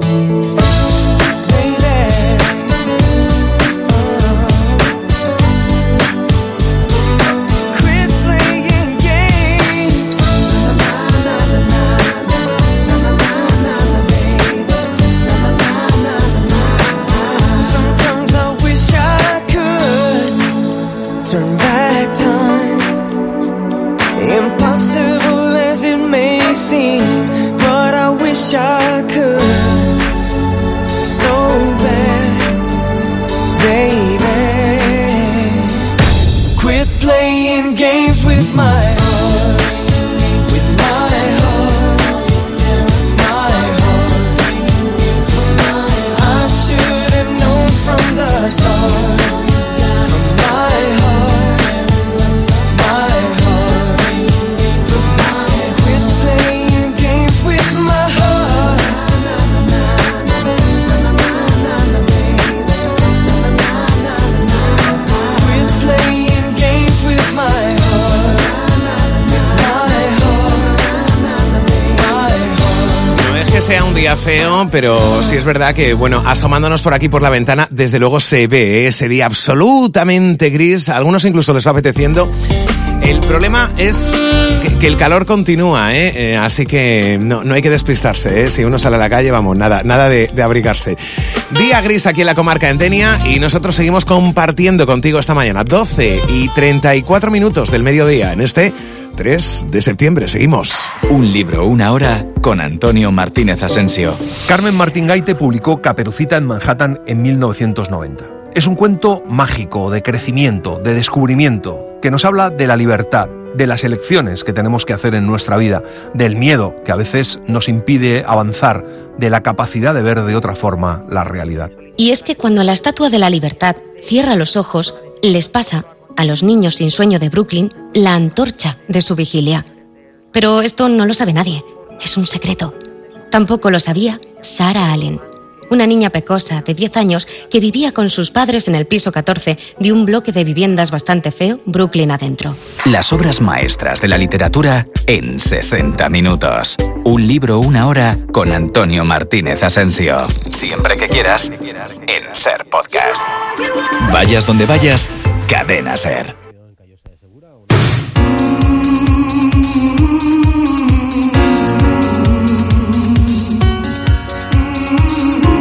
Sea un día feo, pero sí es verdad que, bueno, asomándonos por aquí por la ventana, desde luego se ve ese día absolutamente gris. A algunos incluso les va apeteciendo. El problema es que el calor continúa, así que no hay que despistarse, Si uno sale a la calle, vamos, nada de abrigarse. Día gris aquí en la comarca de Denia y nosotros seguimos compartiendo contigo esta mañana. 12:34 del mediodía en este 3 de septiembre. Seguimos. Un libro, una hora, con Antonio Martínez Asensio. Carmen Martín Gaite publicó Caperucita en Manhattan en 1990. Es un cuento mágico, de crecimiento, de descubrimiento, que nos habla de la libertad, de las elecciones que tenemos que hacer en nuestra vida, del miedo que a veces nos impide avanzar, de la capacidad de ver de otra forma la realidad. Y es que cuando la Estatua de la Libertad cierra los ojos, les pasa a los niños sin sueño de Brooklyn la antorcha de su vigilia. Pero esto no lo sabe nadie, es un secreto. Tampoco lo sabía Sarah Allen, una niña pecosa de 10 años que vivía con sus padres en el piso 14 de un bloque de viviendas bastante feo, Brooklyn adentro. Las obras maestras de la literatura en 60 minutos. Un libro, una hora, con Antonio Martínez Asensio. Siempre que quieras, en Ser Podcast. Vayas donde vayas, Cadena Ser.